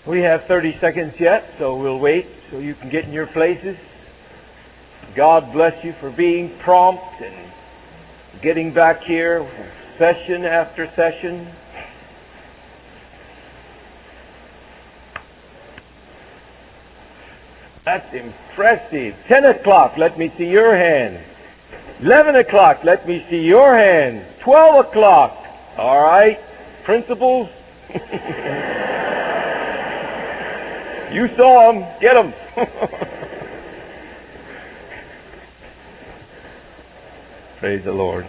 We have 30 seconds yet, so we'll wait so you can get in your places. God bless you for being prompt and getting back here session after session. That's impressive. 10 o'clock, let me see your hand. 11 o'clock, let me see your hand. 12 o'clock. All right. Principals? You saw them. Get them. Praise the Lord.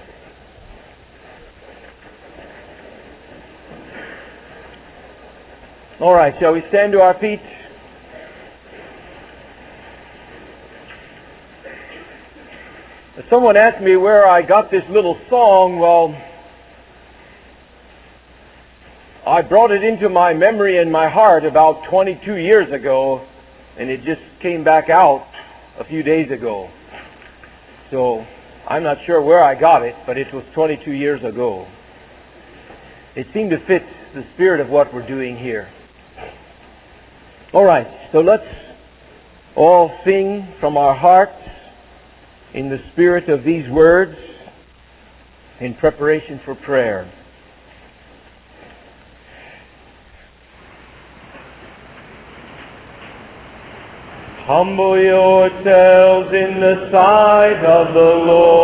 All right, shall we stand to our feet? Someone asked me where I got this little song. Well, I brought it into my memory and my heart about 22 years ago, and it just came back out a few days ago. So I'm not sure where I got it, but it was 22 years ago. It seemed to fit the spirit of what we're doing here. All right, so let's all sing from our hearts in the spirit of these words in preparation for prayer. Humble yourselves in the sight of the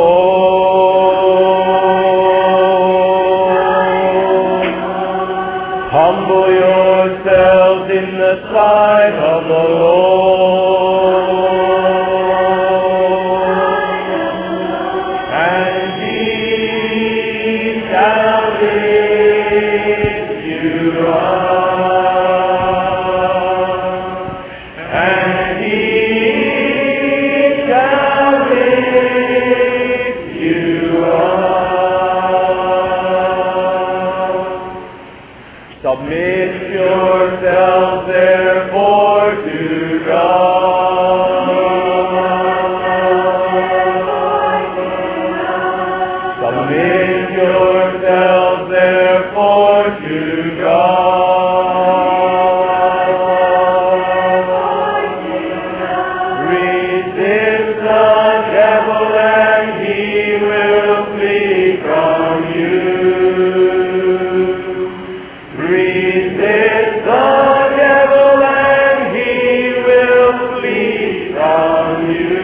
Lord. Humble yourselves in the sight of the Lord. And He shall lift you up. Submit yourselves therefore to God. Submit yourselves therefore to God. Resist the devil and he will flee from you. Resist the devil and he will flee from you.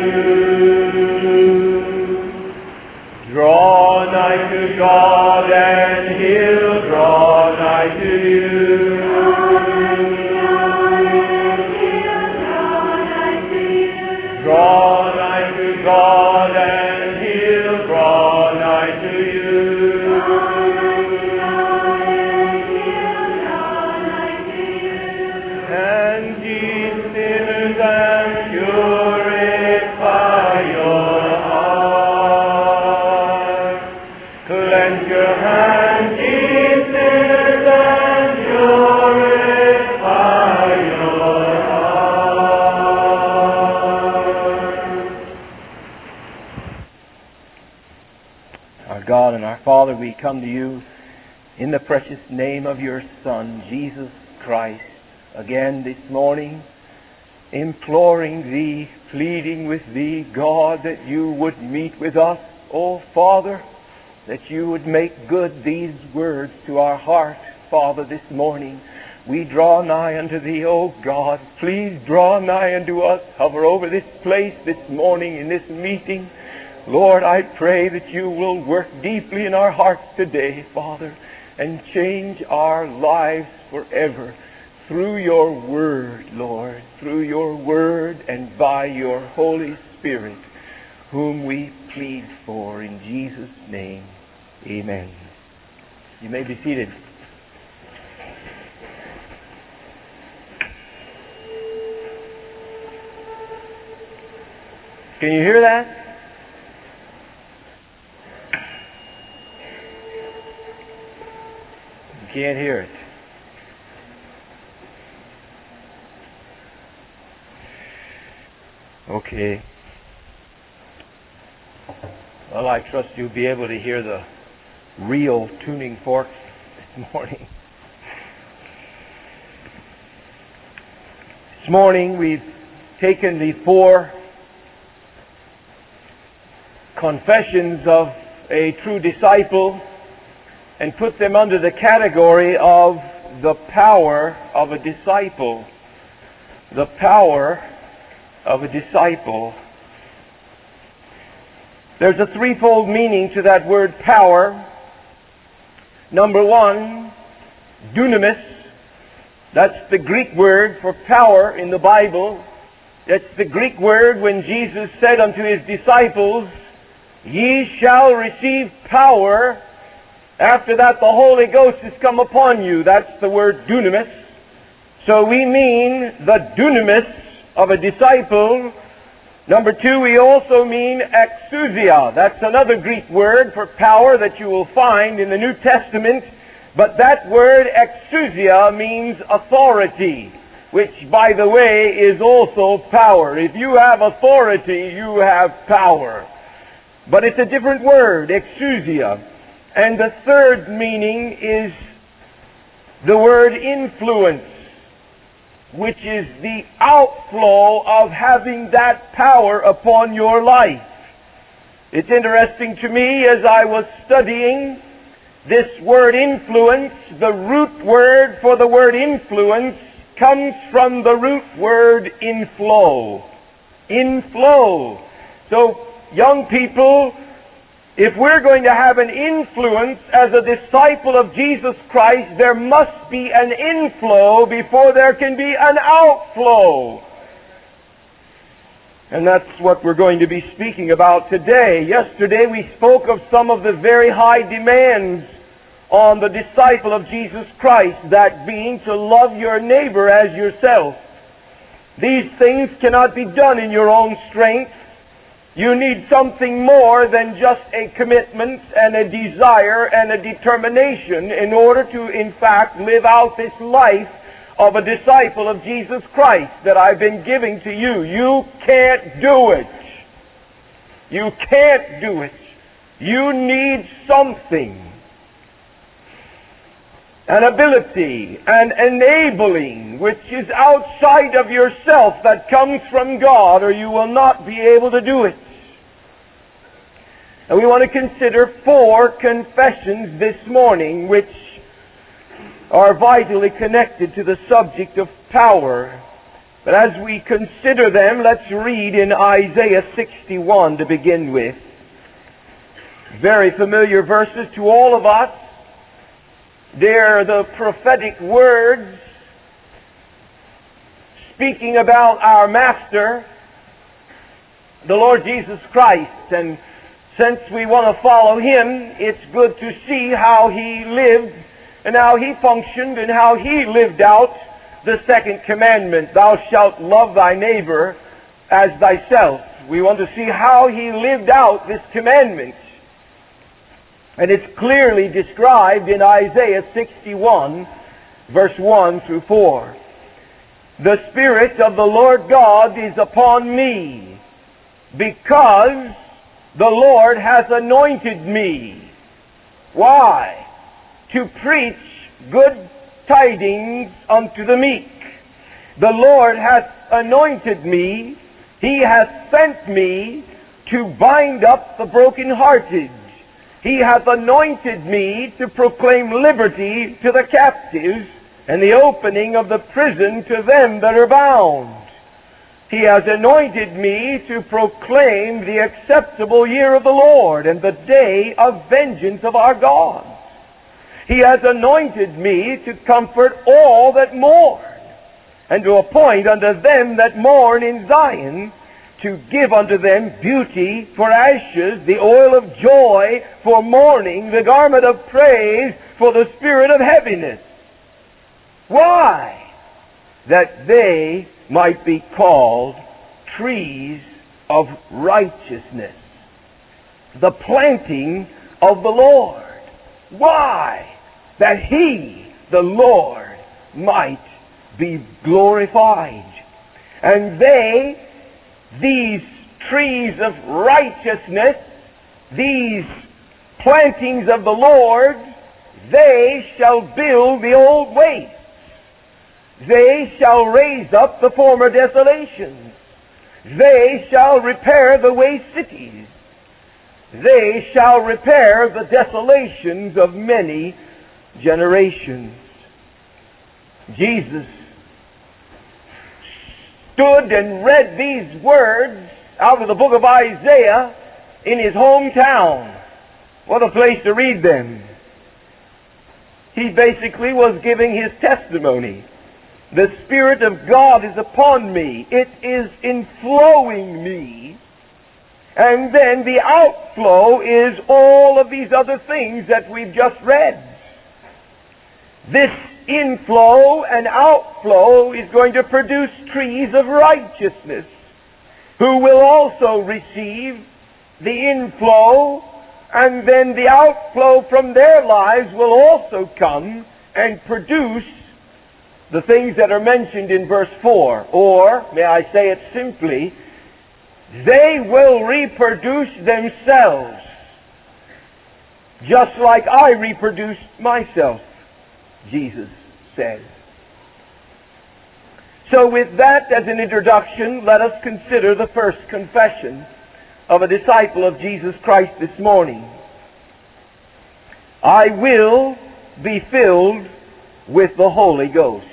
Draw nigh to God and He'll draw nigh to you. Draw nigh to God and He'll draw nigh to you. And ye sinners, and purify your heart. Cleanse your hands, ye sinners, and purify your heart. Our God and our Father, we come to you in the precious name of your Son, Jesus Christ, again this morning, imploring Thee, pleading with Thee, God, that you would meet with us, O Father, that you would make good these words to our heart, Father, this morning. We draw nigh unto Thee, O God. Please draw nigh unto us. Hover over this place this morning in this meeting. Lord, I pray that you will work deeply in our hearts today, Father, and change our lives forever through your word, Lord, through your word and by your Holy Spirit, whom we plead for in Jesus' name. Amen. You may be seated. Can you hear that? You can't hear it. Okay. Well, I trust you'll be able to hear the real tuning forks this morning. This morning we've taken the 4 confessions of a true disciple and put them under the category of the power of a disciple. The power of a disciple. There's a threefold meaning to that word power. Number 1, dunamis. That's the Greek word for power in the Bible. That's the Greek word when Jesus said unto His disciples, "Ye shall receive power. After that the Holy Ghost has come upon you." That's the word dunamis. So we mean the dunamis of a disciple. Number 2, we also mean exousia. That's another Greek word for power that you will find in the New Testament. But that word exousia means authority, which, by the way, is also power. If you have authority, you have power. But it's a different word, exousia. And the third meaning is the word influence, which is the outflow of having that power upon your life. It's interesting to me as I was studying this word influence. The root word for the word influence comes from the root word inflow. Inflow. So, young people, if we're going to have an influence as a disciple of Jesus Christ, there must be an inflow before there can be an outflow. And that's what we're going to be speaking about today. Yesterday we spoke of some of the very high demands on the disciple of Jesus Christ, that being to love your neighbor as yourself. These things cannot be done in your own strength. You need something more than just a commitment and a desire and a determination in order to, in fact, live out this life of a disciple of Jesus Christ that I've been giving to you. You can't do it. You can't do it. You need something. An ability, an enabling, which is outside of yourself, that comes from God, or you will not be able to do it. And we want to consider 4 confessions this morning which are vitally connected to the subject of power. But as we consider them, let's read in Isaiah 61 to begin with. Very familiar verses to all of us. They're the prophetic words speaking about our Master, the Lord Jesus Christ. And since we want to follow Him, it's good to see how He lived and how He functioned and how He lived out the second commandment, "Thou shalt love thy neighbor as thyself." We want to see how He lived out this commandment. And it's clearly described in Isaiah 61, verse 1 through 4. "The Spirit of the Lord God is upon me, because the Lord has anointed me." Why? "To preach good tidings unto the meek. The Lord hath anointed me. He hath sent me to bind up the brokenhearted. He hath anointed me to proclaim liberty to the captives, and the opening of the prison to them that are bound. He has anointed me to proclaim the acceptable year of the Lord, and the day of vengeance of our God. He has anointed me to comfort all that mourn, and to appoint unto them that mourn in Zion, to give unto them beauty for ashes, the oil of joy for mourning, the garment of praise for the spirit of heaviness." Why? "That they might be called trees of righteousness, the planting of the Lord." Why? That He, the Lord, might be glorified. And they, these trees of righteousness, these plantings of the Lord, they shall build the old waste. They shall raise up the former desolations. They shall repair the waste cities. They shall repair the desolations of many generations. Jesus stood and read these words out of the book of Isaiah in his hometown. What a place to read them. He basically was giving his testimony. The Spirit of God is upon me. It is inflowing me. And then the outflow is all of these other things that we've just read. This inflow and outflow is going to produce trees of righteousness, who will also receive the inflow, and then the outflow from their lives will also come and produce the things that are mentioned in verse 4. Or, may I say it simply, they will reproduce themselves, just like I reproduced myself, Jesus says. So with that as an introduction, let us consider the first confession of a disciple of Jesus Christ this morning. I will be filled with the Holy Ghost.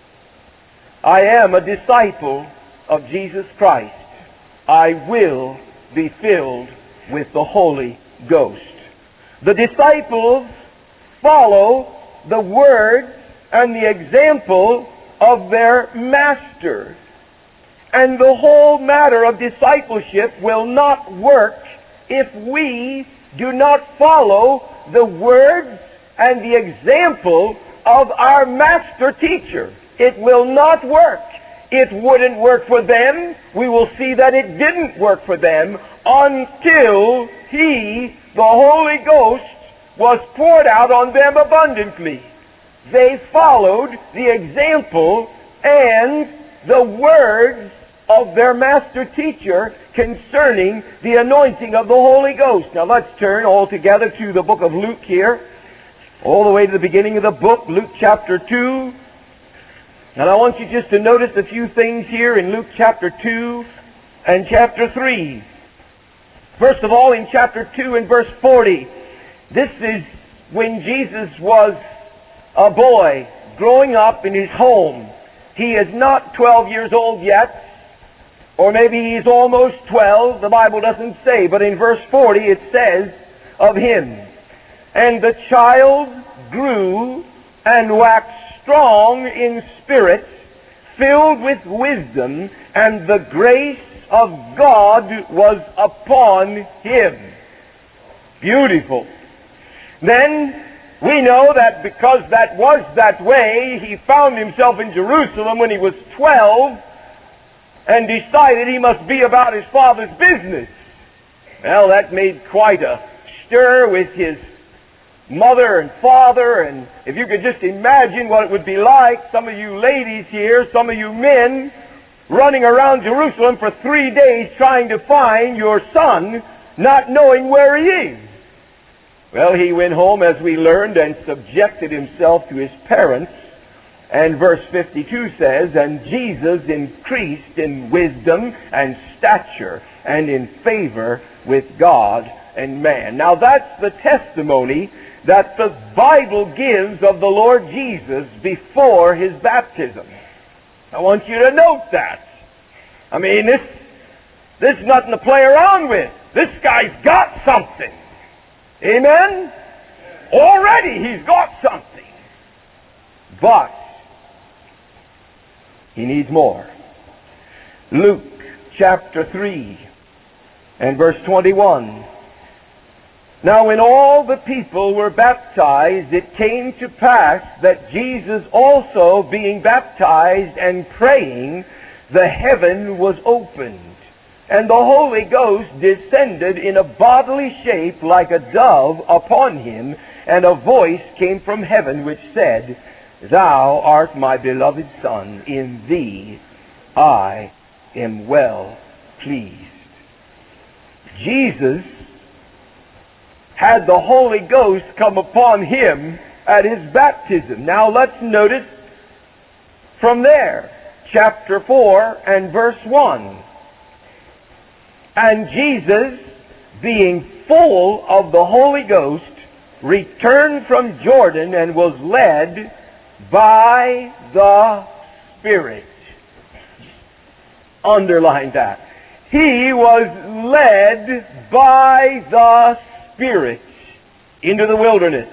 I am a disciple of Jesus Christ. I will be filled with the Holy Ghost. The disciples follow the word and the example of their master. And the whole matter of discipleship will not work if we do not follow the words and the example of our master teacher. It will not work. It wouldn't work for them. We will see that it didn't work for them until He, the Holy Ghost, was poured out on them abundantly. They followed the example and the words of their master teacher concerning the anointing of the Holy Ghost. Now let's turn all together to the book of Luke here, all the way to the beginning of the book, Luke chapter 2. And I want you just to notice a few things here in Luke chapter 2 and chapter 3. First of all, in chapter 2 and verse 40, this is when Jesus was a boy growing up in his home. He is not 12 years old yet, or maybe he's almost 12. The Bible doesn't say, but in verse 40 it says of him, "And the child grew and waxed strong in spirit, filled with wisdom, and the grace of God was upon him." Beautiful. Then we know that because that was that way, he found himself in Jerusalem when he was 12 and decided he must be about his father's business. Well, that made quite a stir with his mother and father, and if you could just imagine what it would be like, some of you ladies here, some of you men, running around Jerusalem for 3 days trying to find your son, not knowing where he is. Well, he went home, as we learned, and subjected himself to his parents. And verse 52 says, "And Jesus increased in wisdom and stature and in favor with God and man." Now that's the testimony that the Bible gives of the Lord Jesus before his baptism. I want you to note that. I mean, this is nothing to play around with. This guy's got something. Amen? Already he's got something. But he needs more. Luke chapter 3 and verse 21. "Now when all the people were baptized, it came to pass that Jesus also, being baptized and praying, the heaven was opened, and the Holy Ghost descended in a bodily shape like a dove upon him, and a voice came from heaven which said, 'Thou art my beloved Son, in thee I am well pleased.'" Jesus had the Holy Ghost come upon him at his baptism. Now let's notice from there. Chapter 4 and verse 1. And Jesus, being full of the Holy Ghost, returned from Jordan and was led by the Spirit. Underline that. He was led by the Spirit into the wilderness.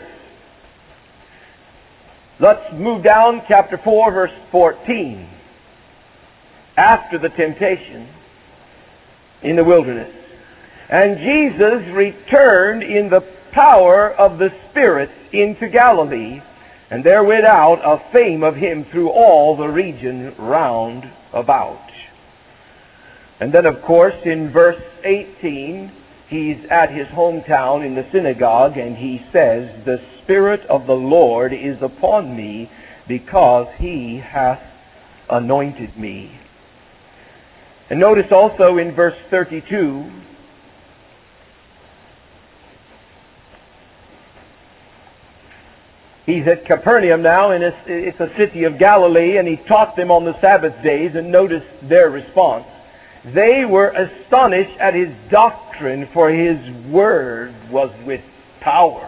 Let's move down, chapter 4, verse 14. After the temptation in the wilderness. And Jesus returned in the power of the Spirit into Galilee, and there went out a fame of him through all the region round about. And then, of course, in verse 18, he's at his hometown in the synagogue, and he says, "The Spirit of the Lord is upon me, because he hath anointed me." And notice also in verse 32, he's at Capernaum now, and it's a city of Galilee, and he taught them on the Sabbath days, and notice their response. They were astonished at his doctrine, for his word was with power.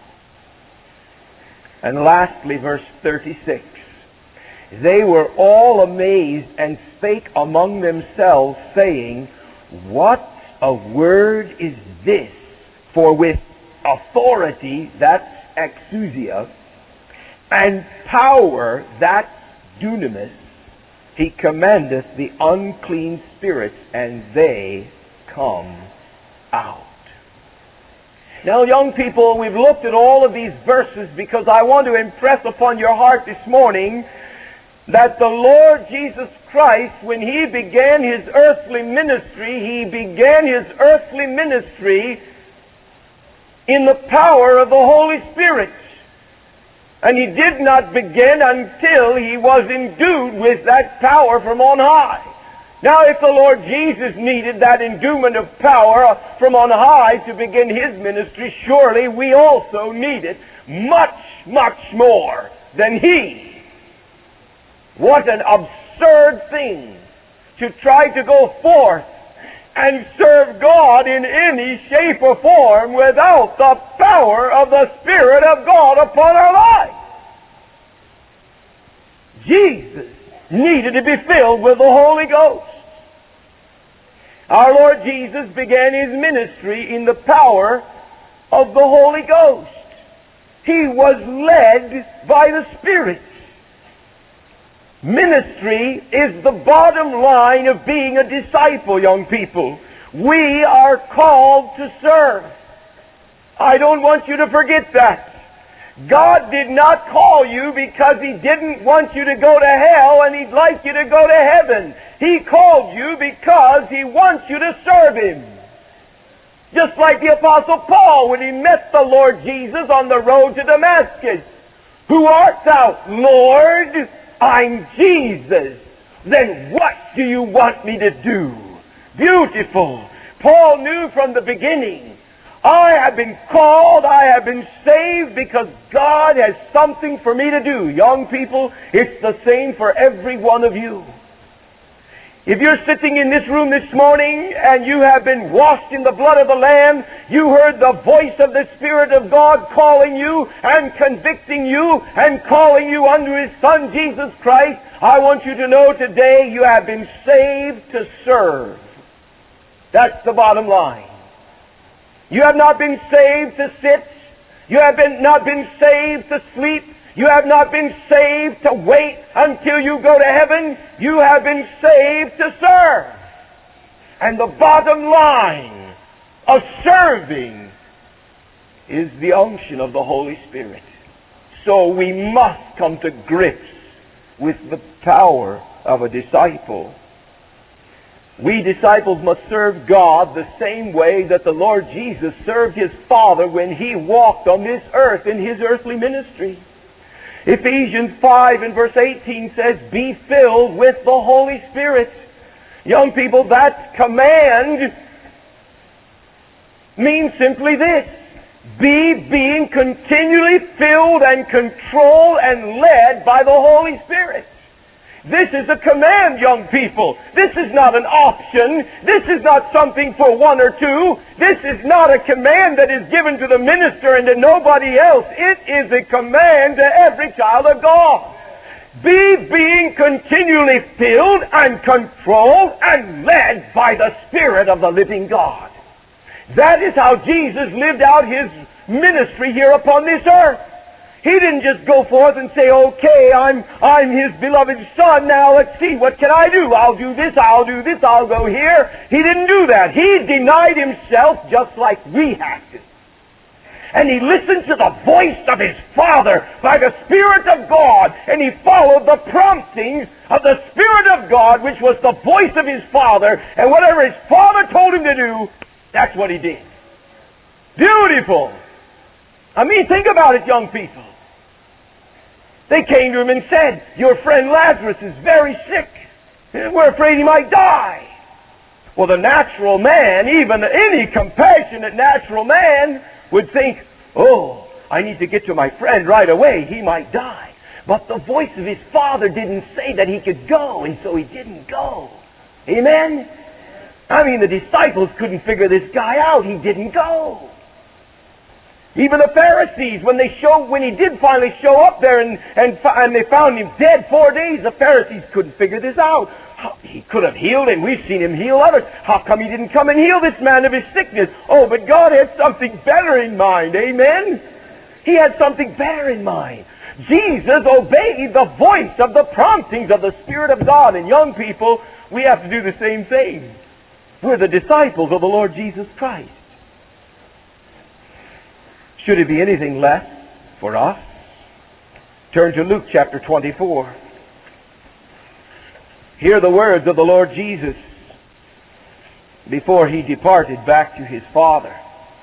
And lastly, verse 36. They were all amazed and spake among themselves, saying, "What a word is this? For with authority," that's exousia, "and power," that's dunamis, he commandeth the unclean spirits, and they come out. Now, young people, we've looked at all of these verses because I want to impress upon your heart this morning that the Lord Jesus Christ, when He began His earthly ministry, He began His earthly ministry in the power of the Holy Spirit. And He did not begin until He was endued with that power from on high. Now, if the Lord Jesus needed that endowment of power from on high to begin His ministry, surely we also need it much, much more than He. What an absurd thing to try to go forth and serve God in any shape or form without the power of the Spirit of God upon our lives. Jesus needed to be filled with the Holy Ghost. Our Lord Jesus began His ministry in the power of the Holy Ghost. He was led by the Spirit. Ministry is the bottom line of being a disciple, young people. We are called to serve. I don't want you to forget that. God did not call you because He didn't want you to go to hell and He'd like you to go to heaven. He called you because He wants you to serve Him. Just like the Apostle Paul when he met the Lord Jesus on the road to Damascus. "Who art thou, Lord?" "I'm Jesus." "Then what do you want me to do?" Beautiful. Paul knew from the beginning, I have been called, I have been saved because God has something for me to do. Young people, it's the same for every one of you. If you're sitting in this room this morning and you have been washed in the blood of the Lamb, you heard the voice of the Spirit of God calling you and convicting you and calling you unto His Son, Jesus Christ, I want you to know today you have been saved to serve. That's the bottom line. You have not been saved to sit. You have not been saved to sleep. You have not been saved to wait until you go to heaven. You have been saved to serve. And the bottom line of serving is the unction of the Holy Spirit. So we must come to grips with the power of a disciple. We disciples must serve God the same way that the Lord Jesus served His Father when He walked on this earth in His earthly ministry. Ephesians 5 and verse 18 says, "Be filled with the Holy Spirit." Young people, that command means simply this: being continually filled and controlled and led by the Holy Spirit. This is a command, young people. This is not an option. This is not something for one or two. This is not a command that is given to the minister and to nobody else. It is a command to every child of God. Be being continually filled and controlled and led by the Spirit of the living God. That is how Jesus lived out His ministry here upon this earth. He didn't just go forth and say, okay, I'm His beloved Son, now let's see, what can I do? I'll do this, I'll go here. He didn't do that. He denied Himself just like we have to. And He listened to the voice of His Father by the Spirit of God, and He followed the promptings of the Spirit of God, which was the voice of His Father, and whatever His Father told Him to do, that's what He did. Beautiful! I mean, think about it, young people. They came to Him and said, your friend Lazarus is very sick. We're afraid he might die. Well, the natural man, even any compassionate natural man, would think, oh, I need to get to my friend right away. He might die. But the voice of His Father didn't say that He could go, and so He didn't go. Amen? I mean, the disciples couldn't figure this guy out. He didn't go. Even the Pharisees, when He did finally show up there and they found Him dead 4 days, the Pharisees couldn't figure this out. He could have healed Him. We've seen Him heal others. How come He didn't come and heal this man of his sickness? Oh, but God had something better in mind. Amen? He had something better in mind. Jesus obeyed the voice of the promptings of the Spirit of God. And young people, we have to do the same thing. We're the disciples of the Lord Jesus Christ. Should it be anything less for us? Turn to Luke chapter 24. Hear the words of the Lord Jesus before He departed back to His Father.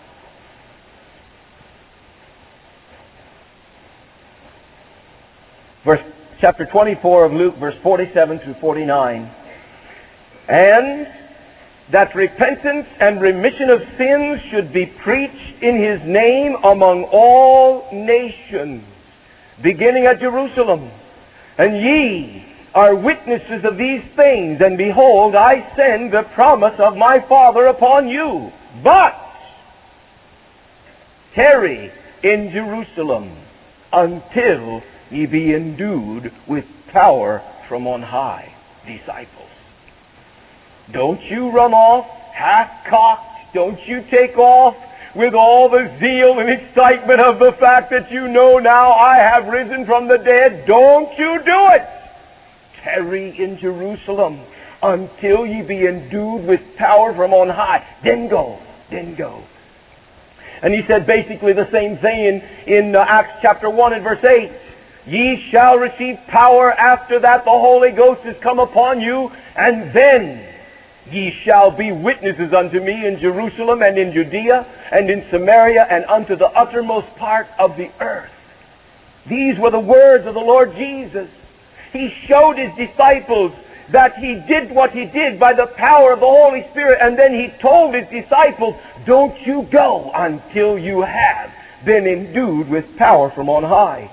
Chapter 24 of Luke, verse 47 through 49. And that repentance and remission of sins should be preached in His name among all nations, beginning at Jerusalem. And ye are witnesses of these things, and behold, I send the promise of my Father upon you. But tarry in Jerusalem until ye be endued with power from on high. Disciples, don't you run off half-cocked. Don't you take off with all the zeal and excitement of the fact that you know now I have risen from the dead. Don't you do it. Tarry in Jerusalem until ye be endued with power from on high. Then go. Then go. And He said basically the same thing in Acts chapter 1 and verse 8. Ye shall receive power after that the Holy Ghost is come upon you, and then ye shall be witnesses unto me in Jerusalem and in Judea and in Samaria and unto the uttermost part of the earth. These were the words of the Lord Jesus. He showed His disciples that He did what He did by the power of the Holy Spirit, and then He told His disciples, don't you go until you have been endued with power from on high.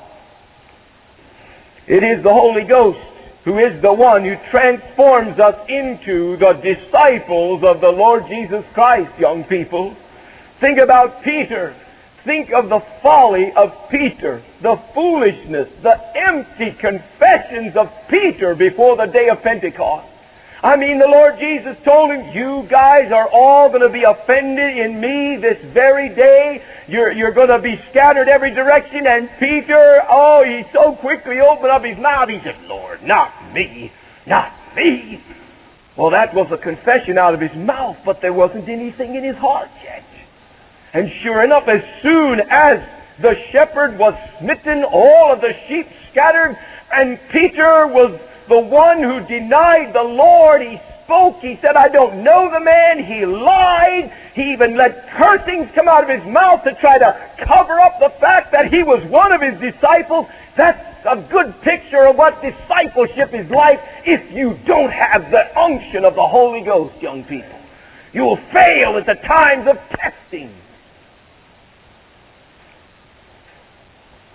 It is the Holy Ghost who is the one who transforms us into the disciples of the Lord Jesus Christ, young people. Think about Peter. Think of the folly of Peter, the foolishness, the empty confessions of Peter before the day of Pentecost. I mean, the Lord Jesus told him, you guys are all going to be offended in me this very day. You're going to be scattered every direction. And Peter, oh, he so quickly opened up his mouth. He said, Lord, not me, not me. Well, that was a confession out of his mouth, but there wasn't anything in his heart yet. And sure enough, as soon as the shepherd was smitten, all of the sheep scattered, and Peter was the one who denied the Lord. He spoke. He said, I don't know the man. He lied. He even let cursings come out of his mouth to try to cover up the fact that he was one of His disciples. That's a good picture of what discipleship is like if you don't have the unction of the Holy Ghost, young people. You will fail at the times of testing.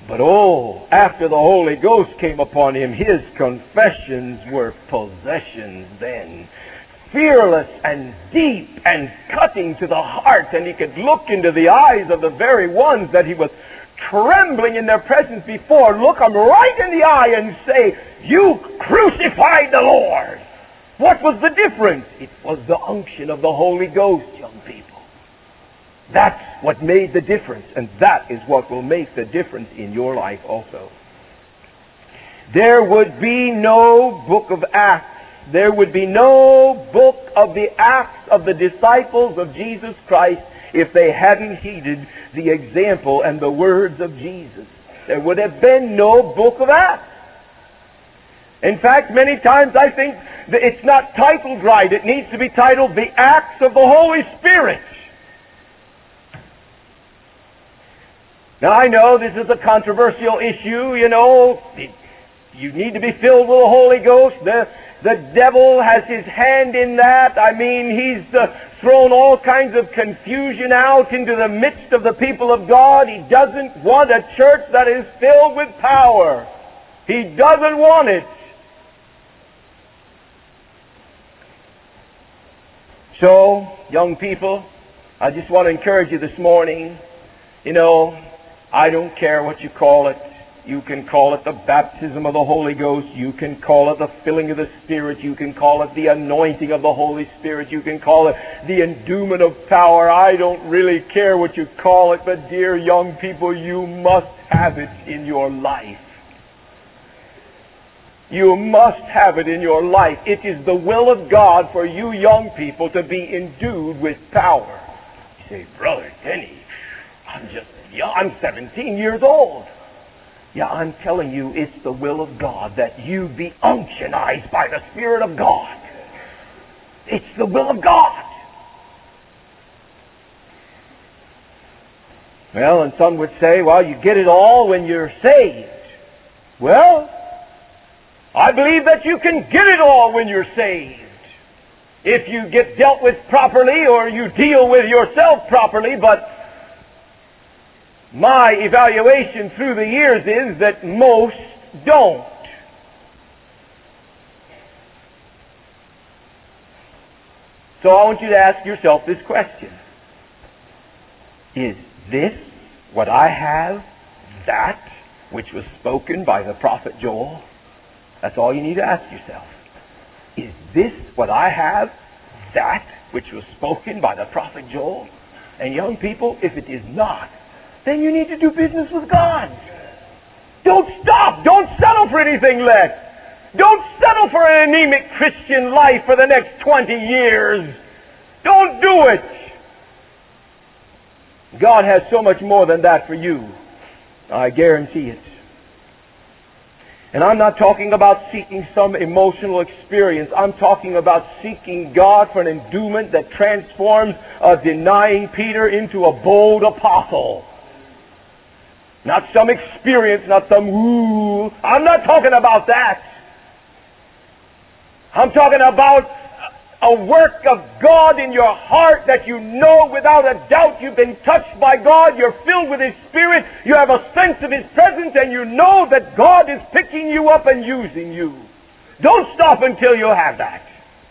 But oh, after the Holy Ghost came upon him, his confessions were possessions then. Fearless and deep and cutting to the heart, and he could look into the eyes of the very ones that he was trembling in their presence before, look them right in the eye and say, "You crucified the Lord." What was the difference? It was the unction of the Holy Ghost, young people. That's what made the difference, and that is what will make the difference in your life also. There would be no book of Acts. There would be no book of the Acts of the disciples of Jesus Christ if they hadn't heeded the example and the words of Jesus. There would have been no book of Acts. In fact, many times I think that it's not titled right. It needs to be titled The Acts of the Holy Spirit. Now, I know this is a controversial issue, you know. You need to be filled with the Holy Ghost. The devil has his hand in that. I mean, he's thrown all kinds of confusion out into the midst of the people of God. He doesn't want a church that is filled with power. He doesn't want it. So, young people, I just want to encourage you this morning, you know, I don't care what you call it. You can call it the baptism of the Holy Ghost. You can call it the filling of the Spirit. You can call it the anointing of the Holy Spirit. You can call it the endowment of power. I don't really care what you call it, but dear young people, you must have it in your life. You must have it in your life. It is the will of God for you young people to be endued with power. You say, "Brother Denny, I'm 17 years old." Yeah, I'm telling you, it's the will of God that you be unctionized by the Spirit of God. It's the will of God. Well, and some would say, well, you get it all when you're saved. Well, I believe that you can get it all when you're saved. If you get dealt with properly or you deal with yourself properly, but my evaluation through the years is that most don't. So I want you to ask yourself this question. Is this what I have, that which was spoken by the prophet Joel? That's all you need to ask yourself. Is this what I have, that which was spoken by the prophet Joel? And young people, if it is not, then you need to do business with God. Don't stop. Don't settle for anything less. Don't settle for an anemic Christian life for the next 20 years. Don't do it. God has so much more than that for you. I guarantee it. And I'm not talking about seeking some emotional experience. I'm talking about seeking God for an endowment that transforms a denying Peter into a bold apostle. Not some experience, not some ooh. I'm not talking about that. I'm talking about a work of God in your heart that you know without a doubt you've been touched by God, you're filled with His Spirit, you have a sense of His presence, and you know that God is picking you up and using you. Don't stop until you have that.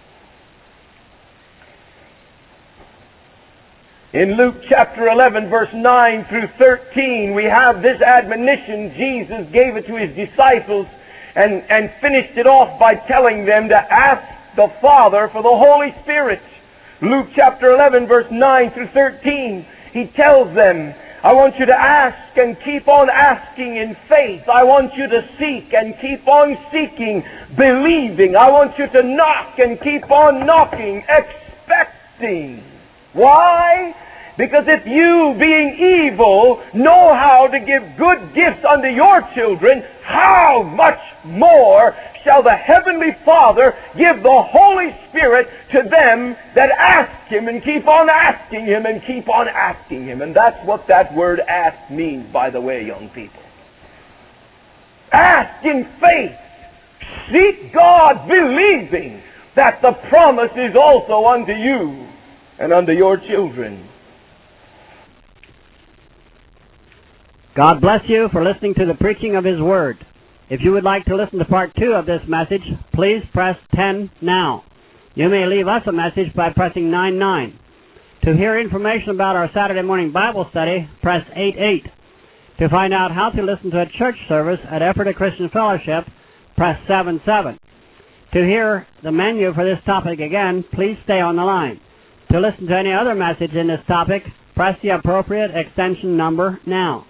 In Luke chapter 11, verse 9 through 13, we have this admonition. Jesus gave it to His disciples and finished it off by telling them to ask the Father for the Holy Spirit. Luke chapter 11, verse 9 through 13, He tells them, I want you to ask and keep on asking in faith. I want you to seek and keep on seeking, believing. I want you to knock and keep on knocking, expecting. Why? Because if you, being evil, know how to give good gifts unto your children, how much more shall the Heavenly Father give the Holy Spirit to them that ask Him and keep on asking Him and keep on asking Him. And that's what that word ask means, by the way, young people. Ask in faith. Seek God, believing that the promise is also unto you and unto your children. God bless you for listening to the preaching of His Word. If you would like to listen to part 2 of this message, please press 10 now. You may leave us a message by pressing 9-9. To hear information about our Saturday morning Bible study, press 8-8. To find out how to listen to a church service at Ephrata Christian Fellowship, press 7-7. To hear the menu for this topic again, please stay on the line. To listen to any other message in this topic, press the appropriate extension number now.